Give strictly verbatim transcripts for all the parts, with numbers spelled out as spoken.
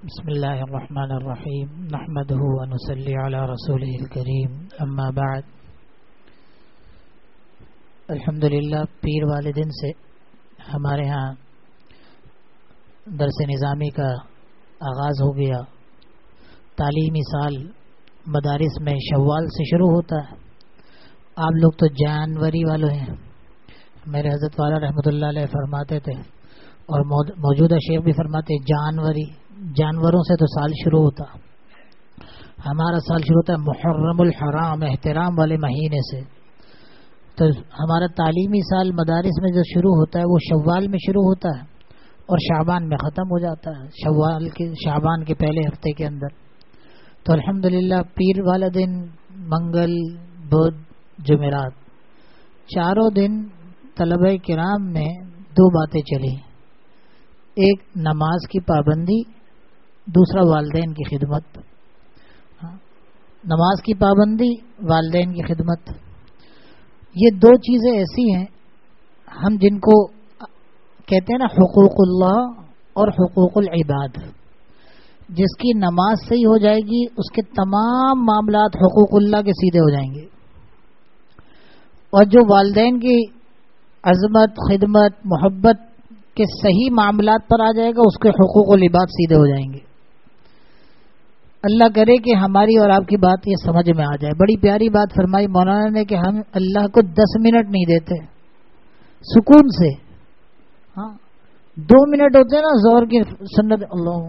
بسم اللہ الرحمن الرحیم نحمدہ ونصلی علی رسولہ الکریم اما بعد. الحمدللہ پیر والدین سے ہمارے ہاں درس نظامی کا آغاز ہو گیا. تعلیمی سال مدارس میں شوال سے شروع ہوتا ہے. آپ لوگ تو جانوری والے ہیں. میرے حضرت والا رحمۃ اللہ علیہ فرماتے تھے اور موجودہ شیخ بھی فرماتے جانوری، جانوروں سے تو سال شروع ہوتا. ہمارا سال شروع ہوتا ہے محرم الحرام، احترام والے مہینے سے. تو ہمارا تعلیمی سال مدارس میں جو شروع ہوتا ہے وہ شوال میں شروع ہوتا ہے اور شعبان میں ختم ہو جاتا ہے، شوال کے شعبان کے پہلے ہفتے کے اندر. تو الحمدللہ پیر والا دن، منگل، بدھ، جمعرات، چاروں دن طلبہ کرام میں دو باتیں چلی. ایک نماز کی پابندی، دوسرا والدین کی خدمت. نماز کی پابندی، والدین کی خدمت، یہ دو چیزیں ایسی ہیں ہم جن کو کہتے ہیں نا حقوق اللہ اور حقوق العباد. جس کی نماز صحیح ہو جائے گی اس کے تمام معاملات حقوق اللہ کے سیدھے ہو جائیں گے، اور جو والدین کی عظمت، خدمت، محبت کے صحیح معاملات پر آ جائے گا اس کے حقوق العباد سیدھے ہو جائیں گے. اللہ کرے کہ ہماری اور آپ کی بات یہ سمجھ میں آ جائے. بڑی پیاری بات فرمائی مولانا نے کہ ہم اللہ کو دس منٹ نہیں دیتے سکون سے. ہاں دو منٹ ہوتے ہیں نا زور کی سنت، اللہ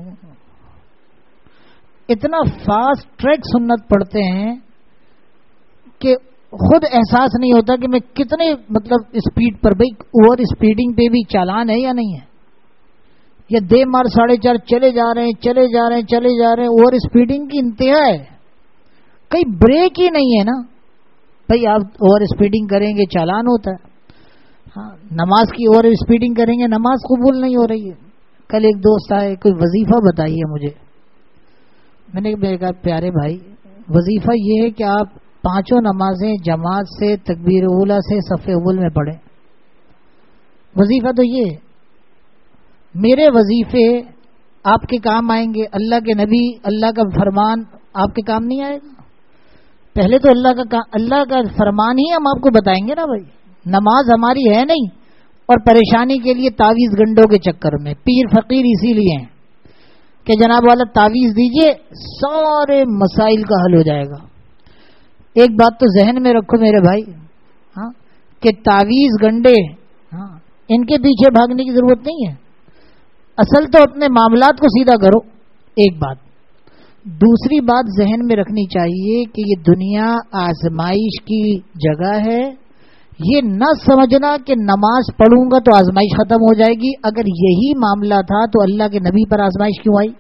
اتنا فاسٹ ٹریک سنت پڑھتے ہیں کہ خود احساس نہیں ہوتا کہ میں کتنے مطلب اسپیڈ پر، بھائی اوور اسپیڈنگ پہ بھی چالان ہے یا نہیں ہے، یا دے مار ساڑھے چار چلے جا رہے ہیں چلے جا رہے ہیں چلے جا رہے ہیں. اوور اسپیڈنگ کی انتہا ہے، کہیں بریک ہی نہیں ہے نا. بھائی آپ اوور اسپیڈنگ کریں گے چالان ہوتا ہے. ہاں نماز کی اوور اسپیڈنگ کریں گے نماز قبول نہیں ہو رہی ہے. کل ایک دوست آئے، کوئی وظیفہ بتائیے مجھے. میں نے کہا پیارے بھائی وظیفہ یہ ہے کہ آپ پانچوں نمازیں جماعت سے تکبیر اولا سے صف اول میں پڑھیں. وظیفہ تو یہ ہے. میرے وظیفے آپ کے کام آئیں گے، اللہ کے نبی، اللہ کا فرمان آپ کے کام نہیں آئے گا. پہلے تو اللہ کا اللہ کا فرمان ہی ہم آپ کو بتائیں گے نا. بھائی نماز ہماری ہے نہیں، اور پریشانی کے لیے تعویذ گنڈوں کے چکر میں پیر فقیر اسی لیے ہیں کہ جناب والا تعویذ دیجئے سارے مسائل کا حل ہو جائے گا. ایک بات تو ذہن میں رکھو میرے بھائی، ہاں کہ تعویذ گنڈے، ہاں ان کے پیچھے بھاگنے کی ضرورت نہیں ہے. اصل تو اپنے معاملات کو سیدھا کرو. ایک بات. دوسری بات ذہن میں رکھنی چاہیے کہ یہ دنیا آزمائش کی جگہ ہے. یہ نہ سمجھنا کہ نماز پڑھوں گا تو آزمائش ختم ہو جائے گی. اگر یہی معاملہ تھا تو اللہ کے نبی پر آزمائش کیوں آئی؟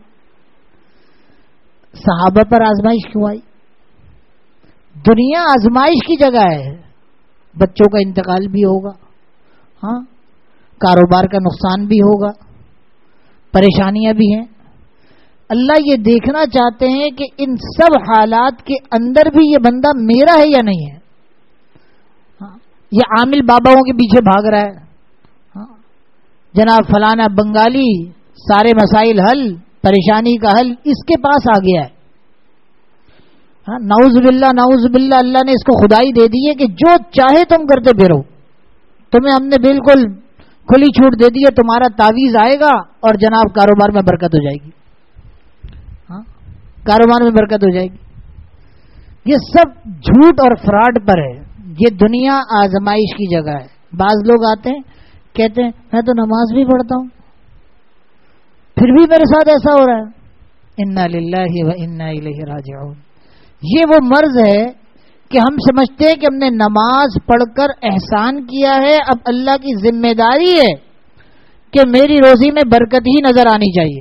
صحابہ پر آزمائش کیوں آئی؟ دنیا آزمائش کی جگہ ہے. بچوں کا انتقال بھی ہوگا، ہاں کاروبار کا نقصان بھی ہوگا، پریشانیاں بھی ہیں. اللہ یہ دیکھنا چاہتے ہیں کہ ان سب حالات کے اندر بھی یہ بندہ میرا ہے یا نہیں ہے. ہاں یہ عامل باباؤں کے پیچھے بھاگ رہا ہے. ہاں جناب فلانا بنگالی سارے مسائل حل، پریشانی کا حل اس کے پاس آ گیا ہے. ہاں نعوذ باللہ نعوذ باللہ. اللہ نے اس کو خدائی دے دی ہے کہ جو چاہے تم کرتے پھرو. تمہیں ہم نے بالکل کھلی چھوٹ دے دی ہے. تمہارا تعویذ آئے گا اور جناب کاروبار میں برکت ہو جائے گی. ہاں کاروبار میں برکت ہو جائے گی. یہ سب جھوٹ اور فراڈ پر ہے. یہ دنیا آزمائش کی جگہ ہے. بعض لوگ آتے ہیں کہتے ہیں میں تو نماز بھی پڑھتا ہوں پھر بھی میرے ساتھ ایسا ہو رہا ہے. انا للہ و انا الیہ راجعون. یہ وہ مرض ہے کہ ہم سمجھتے ہیں کہ ہم نے نماز پڑھ کر احسان کیا ہے، اب اللہ کی ذمہ داری ہے کہ میری روزی میں برکت ہی نظر آنی چاہیے.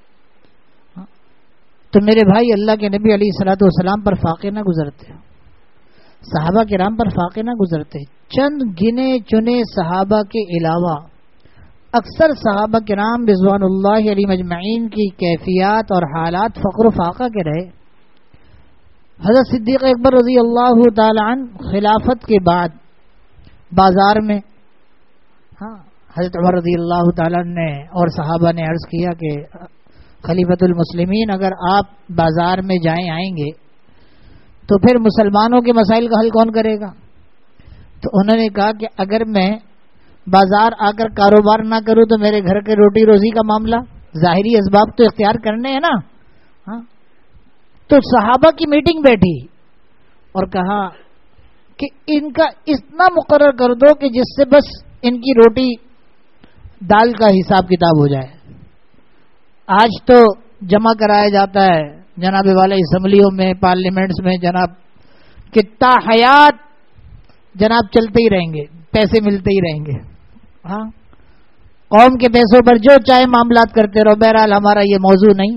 تو میرے بھائی اللہ کے نبی علیہ الصلوۃ والسلام پر فاقے نہ گزرتے، صحابہ کرام پر فاقے نہ گزرتے. چند گنے چنے صحابہ کے علاوہ اکثر صحابہ کرام رضوان اللہ علیہم اجمعین کی کیفیات اور حالات فقر و فاقہ کے رہے. حضرت صدیق اکبر رضی اللہ تعالی عنہ خلافت کے بعد بازار میں، ہاں حضرت عمر رضی اللہ تعالی عنہ نے اور صحابہ نے عرض کیا کہ خلیفۃ المسلمین اگر آپ بازار میں جائیں آئیں گے تو پھر مسلمانوں کے مسائل کا حل کون کرے گا؟ تو انہوں نے کہا کہ اگر میں بازار آ کر کاروبار نہ کروں تو میرے گھر کے روٹی روزی کا معاملہ، ظاہری اسباب تو اختیار کرنے ہیں نا. ہاں تو صحابہ کی میٹنگ بیٹھی اور کہا کہ ان کا اتنا مقرر کر دو کہ جس سے بس ان کی روٹی دال کا حساب کتاب ہو جائے. آج تو جمع کرایا جاتا ہے جناب والا اسمبلیوں میں، پارلیمنٹس میں، جناب کتا حیات جناب چلتے ہی رہیں گے، پیسے ملتے ہی رہیں گے. ہاں قوم کے پیسوں پر جو چاہے معاملات کرتے رہو. بہرحال ہمارا یہ موضوع نہیں.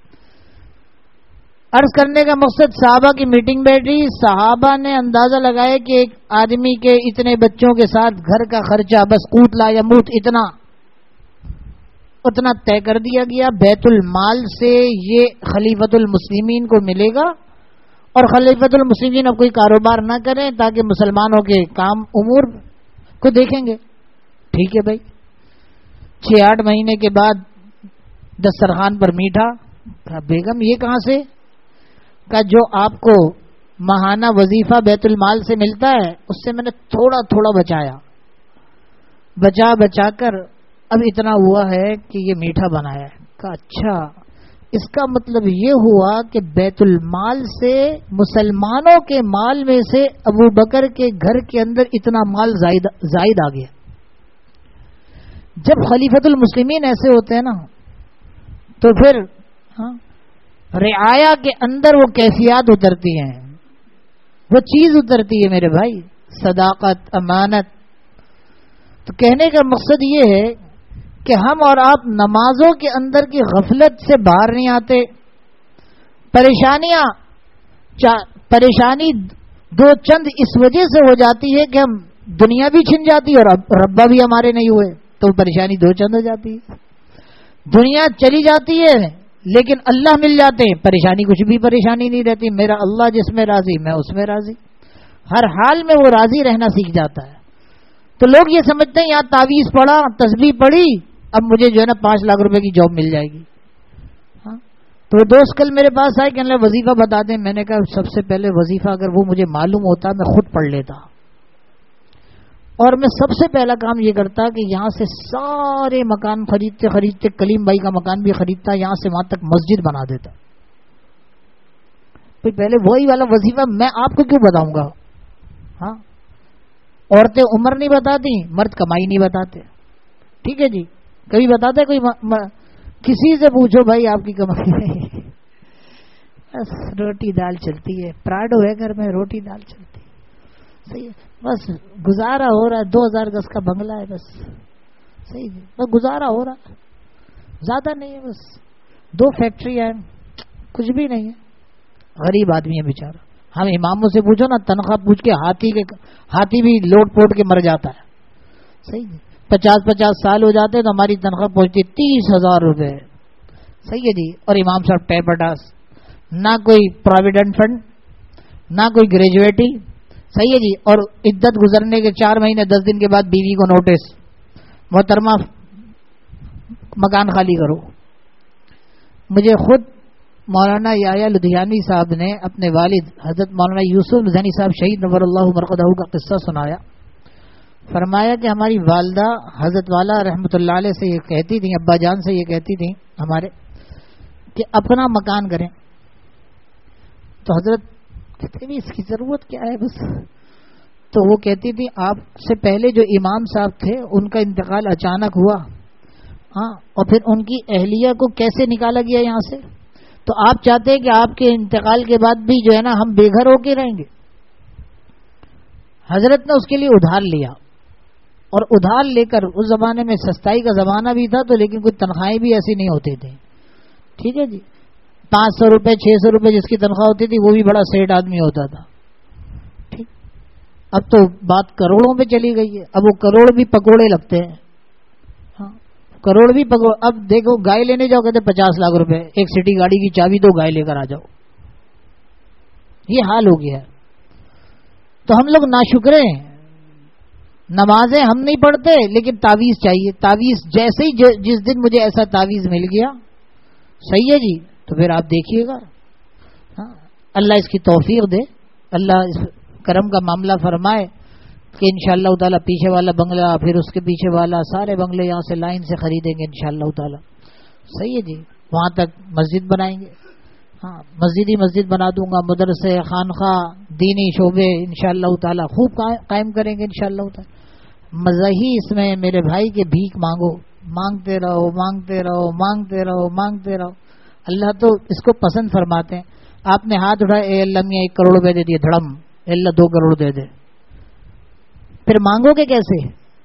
عرض کرنے کا مقصد صحابہ کی میٹنگ بیٹھی. صحابہ نے اندازہ لگایا کہ ایک آدمی کے اتنے بچوں کے ساتھ گھر کا خرچہ بس قوت لا یا موت اتنا اتنا طے کر دیا گیا. بیت المال سے یہ خلیفۃ المسلمین کو ملے گا اور خلیفۃ المسلمین اب کوئی کاروبار نہ کریں تاکہ مسلمانوں کے کام امور کو دیکھیں گے. ٹھیک ہے بھائی. چھ آٹھ مہینے کے بعد دسترخوان پر میٹھا. کہا بیگم یہ کہاں سے؟ کہا جو آپ کو ماہانہ وظیفہ بیت المال سے ملتا ہے اس سے میں نے تھوڑا تھوڑا بچایا، بچا بچا کر اب اتنا ہوا ہے کہ یہ میٹھا بنایا ہے. کہا اچھا، اس کا مطلب یہ ہوا کہ بیت المال سے مسلمانوں کے مال میں سے ابو بکر کے گھر کے اندر اتنا مال زائد زائد آ گیا. جب خلیفۃ المسلمین ایسے ہوتے ہیں نا تو پھر ہاں رعایا کے اندر وہ کیفیات اترتی ہیں، وہ چیز اترتی ہے میرے بھائی، صداقت، امانت. تو کہنے کا مقصد یہ ہے کہ ہم اور آپ نمازوں کے اندر کی غفلت سے باہر نہیں آتے. پریشانیاں پریشانی دو چند اس وجہ سے ہو جاتی ہے کہ ہم دنیا بھی چھن جاتی ہے اور ربا بھی ہمارے نہیں ہوئے تو پریشانی دو چند ہو جاتی ہے. دنیا چلی جاتی ہے لیکن اللہ مل جاتے ہیں، پریشانی کچھ بھی پریشانی نہیں رہتی. میرا اللہ جس میں راضی میں اس میں راضی. ہر حال میں وہ راضی رہنا سیکھ جاتا ہے. تو لوگ یہ سمجھتے ہیں یہاں تعویذ پڑھا، تسبیح پڑھی، اب مجھے جو ہے نا پانچ لاکھ روپے کی جاب مل جائے گی. ہاں تو وہ دوست کل میرے پاس آئے کہ اللہ وظیفہ بتا دیں. میں نے کہا سب سے پہلے وظیفہ اگر وہ مجھے معلوم ہوتا میں خود پڑھ لیتا، اور میں سب سے پہلا کام یہ کرتا کہ یہاں سے سارے مکان خریدتے خریدتے کلیم بھائی کا مکان بھی خریدتا، یہاں سے وہاں تک مسجد بنا دیتا. پہلے وہی والا وظیفہ میں آپ کو کیوں بتاؤں گا؟ ہاں عورتیں عمر نہیں بتاتی، مرد کمائی نہیں بتاتے. ٹھیک ہے جی، کبھی بتاتے کوئی م... م... کسی سے پوچھو بھائی آپ کی کمائی نہیں، بس روٹی دال چلتی ہے. پراڈو ہے گھر میں، روٹی دال چلتی ہے. صحیح ہے، بس گزارا ہو رہا ہے. دو ہزار گز کا بنگلہ ہے بس. صحیح ہے، بس گزارا ہو رہا ہے، زیادہ نہیں ہے. بس دو فیکٹری ہیں، کچھ بھی نہیں ہے. غریب آدمی ہے بیچارہ. ہم اماموں سے پوچھو نا، تنخواہ پوچھ کے ہاتھی کے ہاتھی بھی لوٹ پوٹ کے مر جاتا ہے. صحیح ہے، پچاس پچاس سال ہو جاتے ہیں تو ہماری تنخواہ پہنچتی تیس ہزار روپے. صحیح ہے جی. اور امام صاحب ٹیپٹاس، نہ کوئی پروویڈنٹ فنڈ، نہ کوئی گریجویٹی. صحیح ہے جی. اور عدت گزرنے کے چار مہینے دس دن کے بعد بیوی کو نوٹس، محترمہ مکان خالی کرو. مجھے خود مولانا یحییٰ لدھیانوی صاحب نے اپنے والد حضرت مولانا یوسف لدھیانوی صاحب شہید نور اللہ مرقدہ کا قصہ سنایا. فرمایا کہ ہماری والدہ حضرت والا رحمۃ اللہ علیہ سے یہ کہتی تھیں، ابا جان سے یہ کہتی تھیں ہمارے، کہ اپنا مکان کریں. تو حضرت کہتے بھی اس کی ضرورت کیا ہے بس. تو وہ کہتی تھی آپ سے پہلے جو امام صاحب تھے ان کا انتقال اچانک ہوا، ہاں، اور پھر ان کی اہلیہ کو کیسے نکالا گیا یہاں سے. تو آپ چاہتے ہیں کہ آپ کے انتقال کے بعد بھی جو ہے نا ہم بے گھر ہو کے رہیں گے. حضرت نے اس کے لیے ادھار لیا، اور ادھار لے کر اس زمانے میں سستائی کا زمانہ بھی تھا تو لیکن کوئی تنخواہیں بھی ایسی نہیں ہوتی تھی. ٹھیک ہے جی. پانچ سو روپے چھ سو روپے جس کی تنخواہ ہوتی تھی وہ بھی بڑا سیٹ آدمی ہوتا تھا. ٹھیک. اب تو بات کروڑوں پہ چلی گئی ہے. اب وہ کروڑ بھی پکوڑے لگتے ہیں. ہاں کروڑ بھی پکوڑے. اب دیکھو گائے لینے جاؤ کہتے پچاس لاکھ روپے، ایک سٹی گاڑی کی چابی دو گائے لے کر آ جاؤ. یہ حال ہو گیا ہے. تو ہم لوگ ناشکرے ہیں. نمازیں ہم نہیں پڑھتے لیکن تعویذ چاہیے. تعویذ جیسے ہی جس دن مجھے ایسا تعویذ مل گیا صحیح ہے جی. تو پھر آپ دیکھیے گا. ہاں اللہ اس کی توفیق دے, اللہ اس کرم کا معاملہ فرمائے کہ انشاءاللہ تعالی پیچھے والا بنگلہ, پھر اس کے پیچھے والا, سارے بنگلے یہاں سے لائن سے خریدیں گے انشاءاللہ تعالی. صحیح ہے جی. وہاں تک مسجد بنائیں گے. ہاں مسجد ہی مسجد بنا دوں گا, مدرسے, خانخواہ, دینی شعبے انشاءاللہ تعالی خوب قائم کریں گے انشاءاللہ تعالی. مزہ ہی اس میں میرے بھائی کے بھیک مانگو, مانگتے رہو مانگتے رہو مانگتے رہو مانگتے رہو. اللہ تو اس کو پسند فرماتے ہیں. آپ نے ہاتھ اٹھائے, اے اللہ میاں ایک کروڑ روپے دے دیے, دھڑم, اے اللہ دو کروڑ دے دے. پھر مانگو گے کیسے؟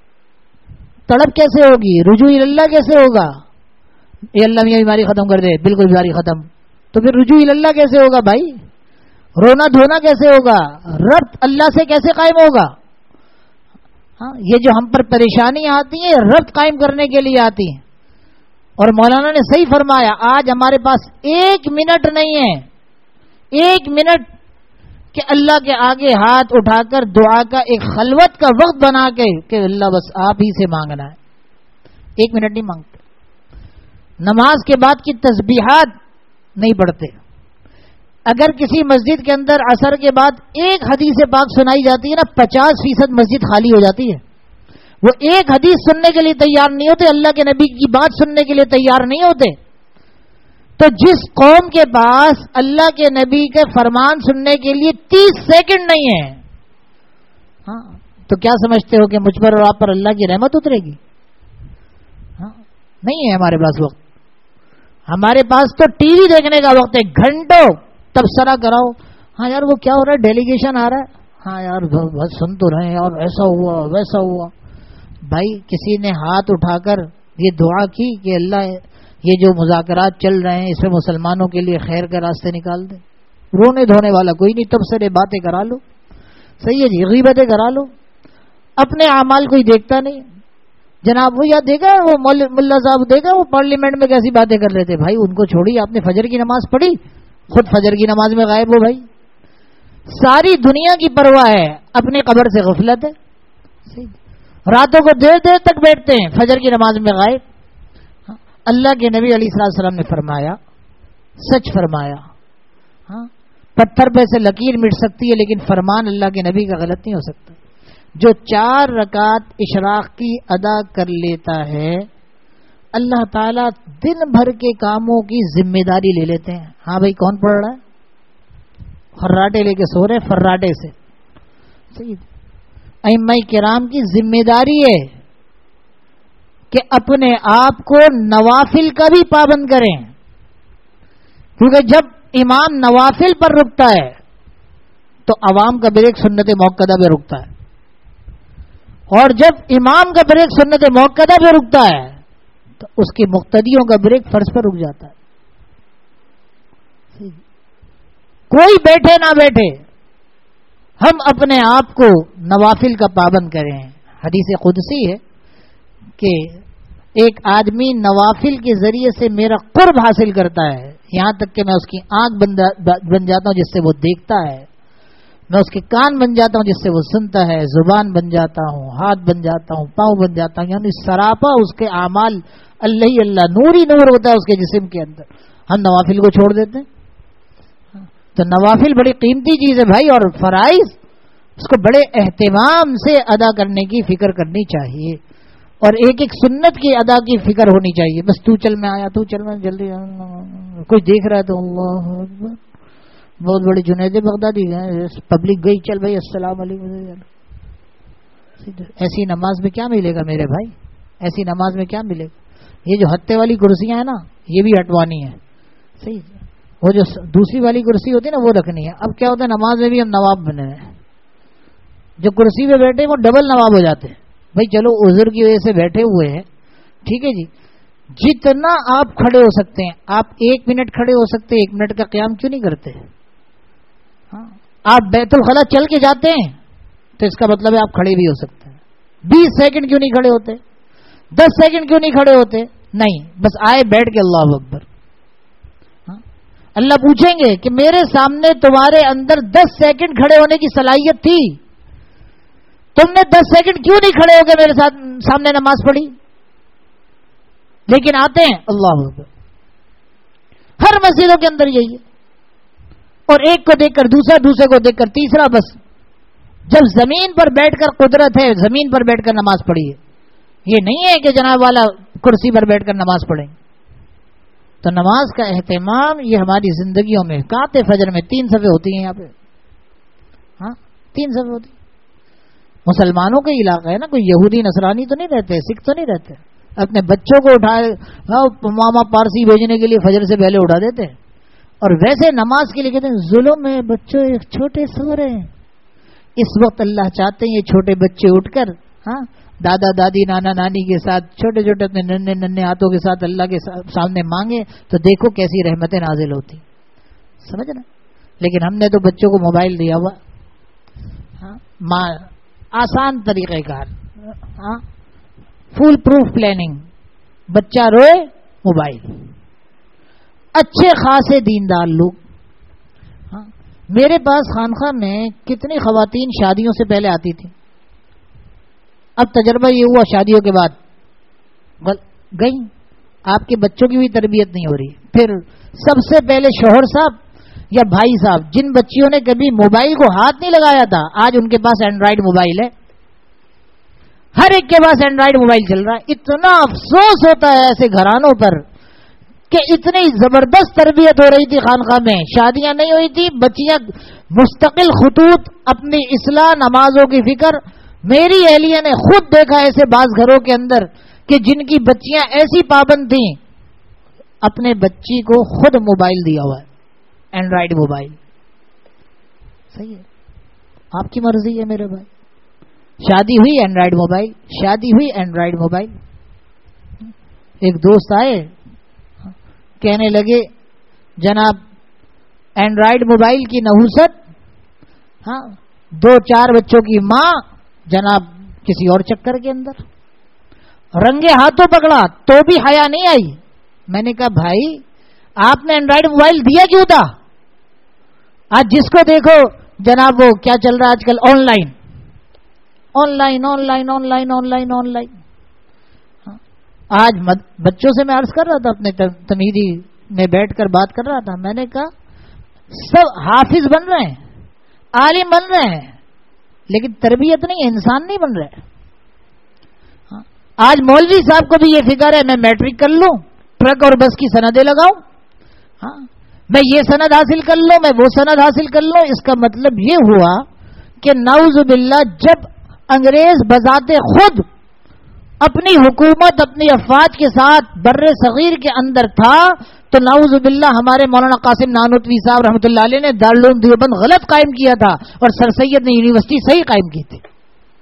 تڑپ کیسے ہوگی؟ رجوع اللہ کیسے ہوگا؟ اے اللہ میاں بیماری ختم کر دے, بالکل بیماری ختم. تو پھر رجوع اللہ کیسے ہوگا بھائی؟ رونا دھونا کیسے ہوگا؟ ربط اللہ سے کیسے قائم ہوگا؟ ہاں یہ جو ہم پر پریشانیاں آتی ہیں ربط قائم کرنے کے لیے آتی ہیں. اور مولانا نے صحیح فرمایا, آج ہمارے پاس ایک منٹ نہیں ہے, ایک منٹ کہ اللہ کے آگے ہاتھ اٹھا کر دعا کا ایک خلوت کا وقت بنا کے کہ اللہ بس آپ ہی سے مانگنا ہے. ایک منٹ نہیں مانگتے. نماز کے بعد کی تسبیحات نہیں پڑھتے. اگر کسی مسجد کے اندر عصر کے بعد ایک حدیث پاک سنائی جاتی ہے نا, پچاس فیصد مسجد خالی ہو جاتی ہے. وہ ایک حدیث سننے کے لیے تیار نہیں ہوتے, اللہ کے نبی کی بات سننے کے لیے تیار نہیں ہوتے. تو جس قوم کے پاس اللہ کے نبی کے فرمان سننے کے لیے تیس سیکنڈ نہیں ہے, ہاں تو کیا سمجھتے ہو کہ مجھ پر اور آپ پر اللہ کی رحمت اترے گی؟ ہاں نہیں ہے ہمارے پاس وقت. ہمارے پاس تو ٹی وی دیکھنے کا وقت ہے, گھنٹوں تبصرہ کراؤ. ہاں یار وہ کیا ہو رہا ہے, ڈیلیگیشن آ رہا ہے, ہاں یار بس سن تو رہے ہیں, اور ایسا ہوا ویسا ہوا. بھائی کسی نے ہاتھ اٹھا کر یہ دعا کی کہ اللہ یہ جو مذاکرات چل رہے ہیں اس میں مسلمانوں کے لیے خیر کے راستے نکال دیں. رونے دھونے والا کوئی نہیں, تبصرے باتیں کرا لو. صحیح ہے جی, غیبتیں کرا لو. اپنے اعمال کوئی دیکھتا نہیں. جناب وہ یا دیکھا وہ ملا صاحب, دیکھا وہ پارلیمنٹ میں کیسی باتیں کر رہے تھے. بھائی ان کو چھوڑی, آپ نے فجر کی نماز پڑھی, خود فجر کی نماز میں غائب ہو. بھائی ساری دنیا کی پرواہ ہے, اپنے قبر سے غفلت ہے. راتوں کو دیر دیر تک بیٹھتے ہیں, فجر کی نماز میں غائب. اللہ کے نبی علیہ الصلوۃ والسلام نے فرمایا, سچ فرمایا, ہاں پتھر پہ سے لکیر مٹ سکتی ہے لیکن فرمان اللہ کے نبی کا غلط نہیں ہو سکتا. جو چار رکعت اشراق کی ادا کر لیتا ہے, اللہ تعالیٰ دن بھر کے کاموں کی ذمہ داری لے لیتے ہیں. ہاں بھائی کون پڑھ رہا ہے؟ خراٹے لے کے سو رہے, فراٹے سے. ائمہ کرام کی ذمہ داری ہے کہ اپنے آپ کو نوافل کا بھی پابند کریں, کیونکہ جب امام نوافل پر رکتا ہے تو عوام کا بریک سنت موقدہ پہ رکتا ہے, اور جب امام کا بریک سنت موقدہ پہ رکتا ہے تو اس کے مقتدیوں کا بریک فرض پر رک جاتا ہے. کوئی بیٹھے نہ بیٹھے, ہم اپنے آپ کو نوافل کا پابند کریں. حدیث قدسی ہے کہ ایک آدمی نوافل کے ذریعے سے میرا قرب حاصل کرتا ہے, یہاں تک کہ میں اس کی آنکھ بن جاتا ہوں جس سے وہ دیکھتا ہے, میں اس کے کان بن جاتا ہوں جس سے وہ سنتا ہے, زبان بن جاتا ہوں, ہاتھ بن جاتا ہوں, پاؤں بن جاتا ہوں. یعنی سراپا اس کے اعمال اللہ ہی اللہ, نور ہی نور ہوتا ہے اس کے جسم کے اندر. ہم نوافل کو چھوڑ دیتے ہیں. تو نوافل بڑی قیمتی چیز ہے بھائی, اور فرائض اس کو بڑے اہتمام سے ادا کرنے کی فکر کرنی چاہیے, اور ایک ایک سنت کی ادا کی فکر ہونی چاہیے. بس تو چل میں آیا, تو چل میں جلدی, کوئی دیکھ رہا ہے تو اللہ اکبر, بہت بڑی جنید بغدادی ہے, پبلک گئی, چل بھائی السلام علیکم. ایسی نماز میں کیا ملے گا میرے بھائی, ایسی نماز میں کیا ملے گا؟ یہ جو ہتے والی کرسیاں ہیں نا, یہ بھی ہٹوانی ہے. صحیح, وہ جو دوسری والی کرسی ہوتی ہے نا وہ رکھنی ہے. اب کیا ہوتا ہے نماز میں بھی ہم نواب بنے ہیں, جو کرسی پہ بیٹھے وہ ڈبل نواب ہو جاتے ہیں. بھائی چلو عذر کی وجہ سے بیٹھے ہوئے ہیں, ٹھیک ہے جی, جتنا آپ کھڑے ہو سکتے ہیں, آپ ایک منٹ کھڑے ہو سکتے ہیں, ایک منٹ کا قیام کیوں نہیں کرتے؟ ہاں آپ بیت الخلا چل کے جاتے ہیں تو اس کا مطلب ہے آپ کھڑے بھی ہو سکتے ہیں. بیس سیکنڈ کیوں نہیں کھڑے ہوتے؟ دس سیکنڈ کیوں نہیں کھڑے ہوتے؟ نہیں, بس آئے بیٹھ کے اللہ اکبر. اللہ پوچھیں گے کہ میرے سامنے تمہارے اندر دس سیکنڈ کھڑے ہونے کی صلاحیت تھی, تم نے دس سیکنڈ کیوں نہیں کھڑے ہو کے میرے ساتھ سامنے نماز پڑھی؟ لیکن آتے ہیں اللہ اکبر. مسجدوں کے اندر یہی ہے. اور ایک کو دیکھ کر دوسرا, دوسرے کو دیکھ کر تیسرا. بس جب زمین پر بیٹھ کر قدرت ہے, زمین پر بیٹھ کر نماز پڑھیے. یہ نہیں ہے کہ جناب والا کرسی پر بیٹھ کر نماز پڑھیں. تو نماز کا اہتمام یہ ہماری زندگیوں میں, کعبۃ فجر میں تین صفیں ہوتی ہیں یہاں پہ. ہاں تین صفیں ہوتی. مسلمانوں کا علاقہ ہے نا, کوئی یہودی نصرانی تو نہیں رہتے, سکھ تو نہیں رہتے. اپنے بچوں کو اٹھائے ماما پارسی بھیجنے کے لیے فجر سے پہلے اٹھا دیتے ہیں, اور ویسے نماز کے لیے کہتے ہیں ظلم ہے, بچوں ایک چھوٹے سو رہے ہیں. اس وقت اللہ چاہتے ہیں یہ چھوٹے بچے اٹھ کر ہاں دادا دادی نانا نانی کے ساتھ چھوٹے چھوٹے اپنے ننے ننے ہاتھوں کے ساتھ اللہ کے سامنے مانگے, تو دیکھو کیسی رحمتیں نازل ہوتی. سمجھ نا. لیکن ہم نے تو بچوں کو موبائل دیا ہوا. ہاں ماں آسان طریقہ کار, ہاں فول پروف پلاننگ, بچہ روئے موبائل. اچھے خاصے دیندار لوگ. ہاں میرے پاس خانقاہ میں کتنی خواتین شادیوں سے پہلے آتی تھیں. اب تجربہ یہ ہوا شادیوں کے بعد گئی, آپ کے بچوں کی بھی تربیت نہیں ہو رہی. پھر سب سے پہلے شوہر صاحب یا بھائی صاحب جن بچیوں نے کبھی موبائل کو ہاتھ نہیں لگایا تھا, آج ان کے پاس اینڈرائڈ موبائل ہے. ہر ایک کے پاس اینڈرائڈ موبائل چل رہا ہے. اتنا افسوس ہوتا ہے ایسے گھرانوں پر کہ اتنی زبردست تربیت ہو رہی تھی خانقاہ میں, شادیاں نہیں ہوئی تھی, بچیاں مستقل خطوط, اپنی اصلاح, نمازوں کی فکر. میری اہلیہ نے خود دیکھا ایسے بعض گھروں کے اندر کہ جن کی بچیاں ایسی پابند تھیں, اپنے بچی کو خود موبائل دیا ہوا ہے, اینڈرائڈ موبائل. صحیح ہے, آپ کی مرضی ہے میرے بھائی. شادی ہوئی اینڈرائڈ موبائل, شادی ہوئی اینڈرائڈ موبائل. ایک دوست آئے کہنے لگے جناب اینڈرائڈ موبائل کی نحوست, ہاں دو چار بچوں کی ماں جناب کسی اور چکر کے اندر, رنگے ہاتھوں پکڑا تو بھی حیا نہیں آئی. میں نے کہا بھائی آپ نے اینڈرائڈ موبائل دیا کیوں تھا؟ آج جس کو دیکھو جناب وہ کیا چل رہا ہے آج کل, online online online online online online. آج بچوں سے میں عرض کر رہا تھا, اپنے تمیدی میں بیٹھ کر بات کر رہا تھا. میں نے کہا سب حافظ بن رہے ہیں, عالم بن رہے ہیں, لیکن تربیت نہیں, انسان نہیں بن رہے. آج مولوی صاحب کو بھی یہ فکر ہے میں میٹرک کر لوں, ٹرک اور بس کی سندیں لگاؤں, ہاں میں یہ سند حاصل کر لوں, میں وہ سند حاصل کر لوں. اس کا مطلب یہ ہوا کہ نعوذ باللہ جب انگریز بذات خود اپنی حکومت اپنی افواج کے ساتھ بر صغیر کے اندر تھا, تو نعوذ باللہ ہمارے مولانا قاسم نانوتوی صاحب رحمۃ اللہ علیہ نے دارالعلوم دیوبند غلط قائم کیا تھا اور سر سید نے یونیورسٹی صحیح قائم کی تھی.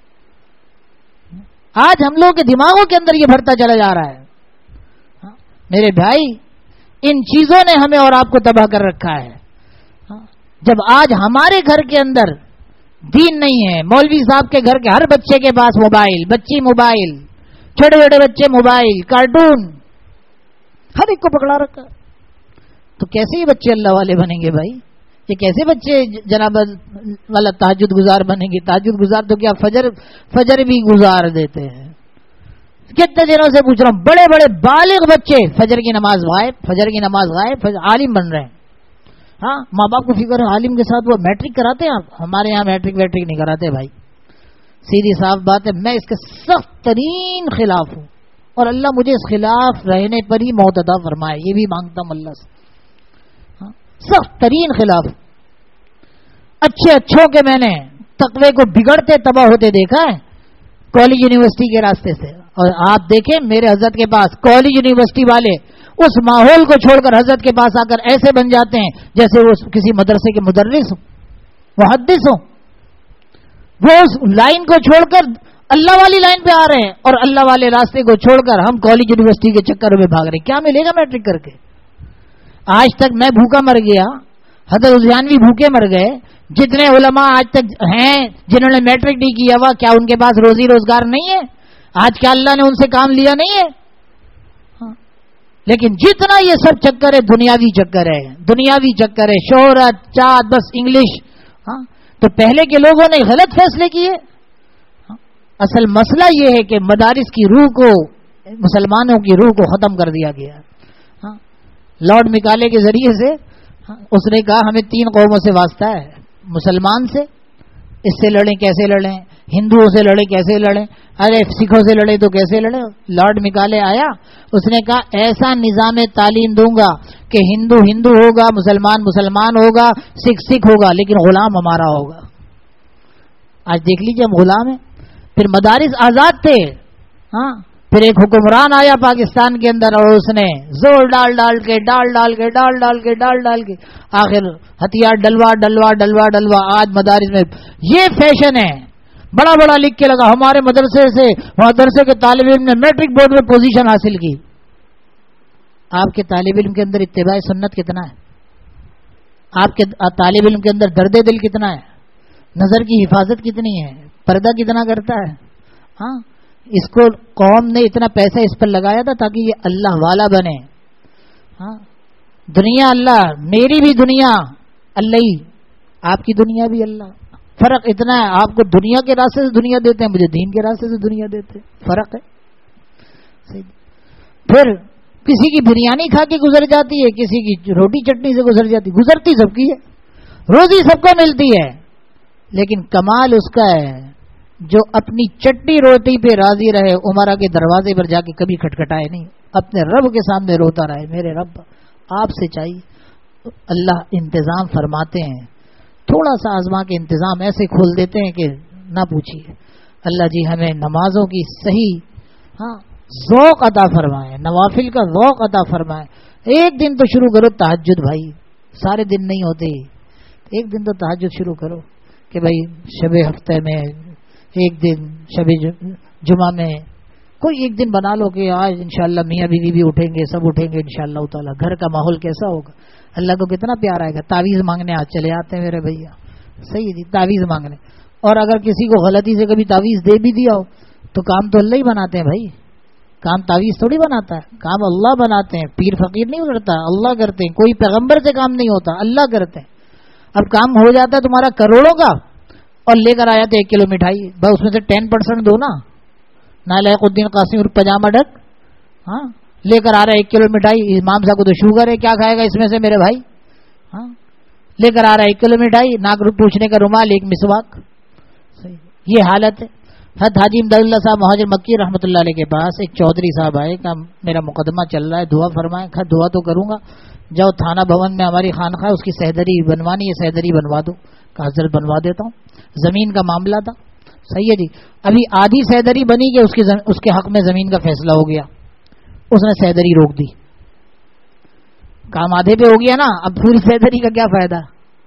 آج ہم لوگوں کے دماغوں کے اندر یہ بھرتا چلا جا رہا ہے. میرے بھائی ان چیزوں نے ہمیں اور آپ کو تباہ کر رکھا ہے. جب آج ہمارے گھر کے اندر دین نہیں ہے, مولوی صاحب کے گھر کے ہر بچے کے پاس موبائل, بچی موبائل, چھوٹے چھوٹے بچے موبائل, کارٹون, ہر ایک کو پکڑا رکھا, تو کیسے یہ بچے اللہ والے بنیں گے بھائی؟ یہ کیسے بچے جناب والا تہجد گزار بنیں گے؟ تہجد گزار تو کیا فجر فجر بھی گزار دیتے ہیں. کتنے دنوں سے پوچھ رہا ہوں, بڑے بڑے بالغ بچے فجر کی نماز غائب, فجر کی نماز غائب, عالم بن رہے ہیں. ہاں ماں باپ کو فکر ہے عالم کے ساتھ وہ میٹرک کراتے ہیں. آپ ہمارے یہاں میٹرک ویٹرک نہیں کراتے بھائی, سیدھی صاف بات ہے. میں اس کے سخت ترین خلاف ہوں, اور اللہ مجھے اس خلاف رہنے پر ہی موت عطا فرمائے, یہ بھی مانگتا ہوں اللہ سے. ہاں سخت ترین خلاف. اچھے اچھوں کے میں نے تقوی کو بگڑتے تباہ ہوتے دیکھا ہے کالج یونیورسٹی کے راستے سے. اور آپ دیکھیں میرے حضرت کے پاس کالج یونیورسٹی والے اس ماحول کو چھوڑ کر حضرت کے پاس آ کر ایسے بن جاتے ہیں جیسے وہ کسی مدرسے کے مدرس ہوں, محدث ہوں. وہ اس لائن کو چھوڑ کر اللہ والی لائن پہ آ رہے ہیں, اور اللہ والے راستے کو چھوڑ کر ہم کالج یونیورسٹی کے چکر میں بھاگ رہے ہیں. کیا ملے گا میٹرک کر کے؟ آج تک میں بھوکا مر گیا, حضرت عثمانوی بھوکے مر گئے, جتنے علماء آج تک ہیں جنہوں نے میٹرک نہیں کیا ہوا, کیا ان کے پاس روزی روزگار نہیں ہے؟ آج کیا اللہ نے ان سے کام لیا نہیں ہے؟ ہاں. لیکن جتنا یہ سب چکر ہے دنیاوی چکر ہے, دنیاوی چکر ہے, شہرت, چاہت, بس انگلش. ہاں تو پہلے کے لوگوں نے غلط فیصلے کیے. اصل مسئلہ یہ ہے کہ مدارس کی روح کو, مسلمانوں کی روح کو ختم کر دیا گیا. ہاں لارڈ مکالے کے ذریعے سے اس نے کہا ہمیں تین قوموں سے واسطہ ہے، مسلمان سے، اس سے لڑیں کیسے لڑیں، ہندوؤں سے لڑیں کیسے لڑیں، ارے سکھوں سے لڑیں تو کیسے لڑیں. لارڈ مکالے آیا، اس نے کہا ایسا نظام تعلیم دوں گا کہ ہندو ہندو ہوگا، مسلمان مسلمان ہوگا، سکھ سکھ ہوگا، لیکن غلام ہمارا ہوگا. آج دیکھ لیجیے ہم غلام ہیں. پھر مدارس آزاد تھے، ہاں پھر ایک حکمران آیا پاکستان کے اندر اور اس نے زور ڈال ڈال کے ڈال ڈال کے ڈال ڈال کے ڈال ڈال کے آخر ہتھیار ڈلوا ڈلوا ڈلوا ڈلوا آج مدارس میں یہ فیشن ہے. بڑا بڑا لکھ کے لگا ہمارے مدرسے سے، مدرسے کے طالب علم نے میٹرک بورڈ میں پوزیشن حاصل کی. آپ کے طالب علم کے اندر اتباع سنت کتنا ہے؟ آپ کے طالب علم کے اندر درد دل کتنا ہے؟ نظر کی حفاظت کتنی ہے؟ پردہ کتنا کرتا ہے؟ ہاں اس کو قوم نے اتنا پیسہ اس پر لگایا تھا تاکہ یہ اللہ والا بنے. ہاں دنیا اللہ، میری بھی دنیا اللہ ہی، آپ کی دنیا بھی اللہ. فرق اتنا ہے، آپ کو دنیا کے راستے سے دنیا دیتے ہیں، مجھے دین کے راستے سے دنیا دیتے ہیں. فرق ہے. پھر کسی کی بریانی کھا کے گزر جاتی ہے، کسی کی روٹی چٹنی سے گزر جاتی، گزرتی سب کی ہے، روزی سب کو ملتی ہے، لیکن کمال اس کا ہے جو اپنی چٹنی روٹی پہ راضی رہے، عمرہ کے دروازے پر جا کے کبھی کھٹکھٹائے نہیں، اپنے رب کے سامنے روتا رہے میرے رب آپ سے چاہیے. اللہ انتظام فرماتے ہیں، تھوڑا سا آزما کے انتظام ایسے کھول دیتے ہیں کہ نہ پوچھیے. اللہ جی ہمیں نمازوں کی صحیح ہاں ذوق عطا فرمائے، نوافل کا ذوق عطا فرمائے. ایک دن تو شروع کرو تہجد بھائی، سارے دن نہیں ہوتے، ایک دن تو تہجد شروع کرو کہ بھائی شب ہفتے میں ایک دن، شب جمعہ میں کوئی ایک دن بنا لو کہ آج انشاءاللہ میاں بیوی بھی اٹھیں گے، سب اٹھیں گے انشاءاللہ تعالی. گھر کا ماحول کیسا ہوگا؟ اللہ کو کتنا پیار آئے گا. تعویذ مانگنے آج چلے آتے ہیں میرے بھیا، صحیح جی تعویذ مانگنے. اور اگر کسی کو غلطی سے کبھی تعویذ دے بھی دیا ہو تو کام تو اللہ ہی بناتے ہیں بھائی، کام تعویذ تھوڑی بناتا ہے، کام اللہ بناتے ہیں. پیر فقیر نہیں کرتا، اللہ کرتے ہیں. کوئی پیغمبر سے کام نہیں ہوتا، اللہ کرتے ہیں. اب کام ہو جاتا ہے تمہارا کروڑوں کا اور لے کر آیا تھا ایک کلو مٹھائی، بس اس میں سے ٹین پرسینٹ دو نا. نالائق الدین قاسم اور پجامہ ڈک ہاں لے کر آ رہا ہے ایک کلو مٹھائی. امام صاحب کو تو شوگر ہے، کیا کھائے گا اس میں سے میرے بھائی؟ ہاں لے کر آ رہا ہے ایک کلو مٹھائی، ناک پوچھنے کا رومال، ایک مسواک. یہ حالت ہے. حضرت حاجی امداد اللہ صاحب مہاجر مکی رحمۃ اللہ علیہ کے پاس ایک چودھری صاحب آئے کہ میرا مقدمہ چل رہا ہے، دعا فرمائیں. کہا دعا تو کروں گا، جاؤ تھانہ بھون میں ہماری خانقاہ اس کی سہدری بنوانی ہے، سہدری بنوا دو. کہا حضرت بنوا دیتا ہوں. زمین کا معاملہ تھا، صحیح ہے جی. ابھی آدھی سہدری بنی کہ اس کی زم... اس کے حق میں زمین کا فیصلہ ہو گیا، اس نے سہدری روک دی. کام آدھے پہ ہو گیا نا، اب پوری سہدری کا کیا فائدہ؟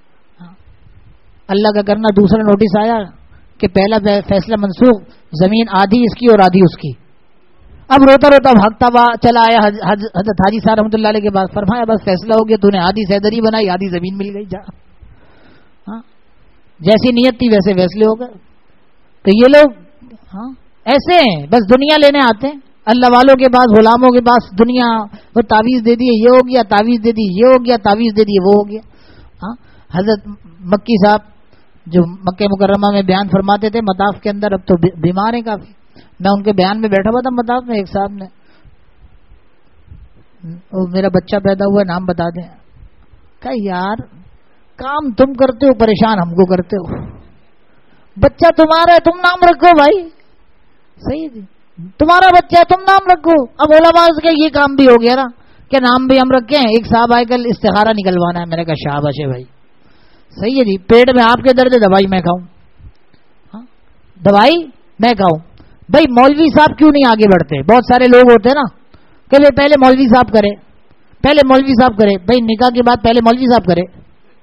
اللہ کا کرنا. دوسرا نوٹس آیا کہ پہلا فیصلہ منسوخ، زمین آدھی اس کی اور آدھی اس کی. اب روتا روتا بھاگتا ہوا چلا آیا حضرت حاجی صاحب رحمۃ اللہ علیہ کے بعد. فرمایا بس فیصلہ ہو گیا، تو نے آدھی سہدری بنائی، آدھی زمین مل گئی، جا. ہاں جیسی نیت تھی ویسے فیصلے ہو گئے. تو یہ لوگ ہاں ایسے ہیں، بس دنیا لینے آتے ہیں. اللہ والوں کے پاس، غلاموں کے پاس دنیا، وہ تعویذ دے دیے یہ ہو گیا، تعویذ دے دی یہ ہو گیا، تعویذ دے دیے وہ ہو گیا. ہاں حضرت مکی صاحب جو مکہ مکرمہ میں بیان فرماتے تھے مطاف کے اندر، اب تو بیمار ہیں کافی. میں ان کے بیان میں بیٹھا ہوا تھا مطاف میں، ایک صاحب نے میرا بچہ پیدا ہوا نام بتا دیں. کہ یار کام تم کرتے ہو، پریشان ہم کو کرتے ہو. بچہ تمہارا ہے، تم نام رکھو بھائی. صحیح جی، تمہارا بچہ ہے تم نام رکھو. اب علماء کے یہ کام بھی ہو گیا نا کہ نام بھی ہم رکھے ہیں. ایک صاحب آئے کل استخارہ نکلوانا ہے، میں نے کہا شاباش ہے بھائی. صحیح ہے جی، پیٹ میں آپ کے درد ہے، دوائی میں کھاؤں؟ ہاں دوائی میں کھاؤں. بھائی مولوی صاحب کیوں نہیں آگے بڑھتے؟ بہت سارے لوگ ہوتے ہیں نا کہ بھائی پہلے مولوی صاحب کرے، پہلے مولوی صاحب کرے. بھائی نکاح کے بعد پہلے مولوی صاحب کرے.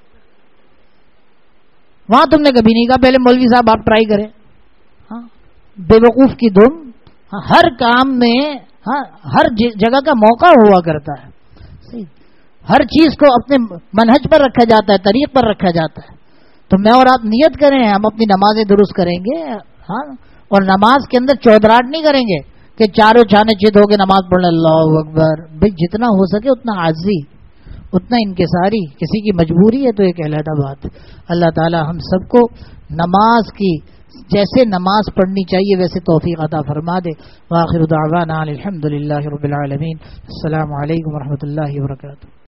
وہاں تم نے کبھی نہیں کہا پہلے مولوی صاحب آپ ٹرائی کریں. ہاں بے وقوف کی دھن. ہاں ہر کام میں ہاں ہر جگہ کا موقع ہوا کرتا ہے. صحیح، ہر چیز کو اپنے منہج پر رکھا جاتا ہے، طریق پر رکھا جاتا ہے. تو میں اور آپ نیت کریں ہم اپنی نمازیں درست کریں گے. ہاں اور نماز کے اندر چودراہٹ نہیں کریں گے کہ چاروں چھانے چت ہو کے نماز پڑھنے. اللہ اکبر. بھائی جتنا ہو سکے اتنا عاجزی، اتنا انکساری. کسی کی مجبوری ہے تو ایک علیحدہ بات. اللہ تعالی ہم سب کو نماز کی جیسے نماز پڑھنی چاہیے ویسے توفیق عطا فرما دے. وآخر دعوانا الحمد للہ رب العالمین. السلام علیکم ورحمۃ اللہ وبرکاتہ.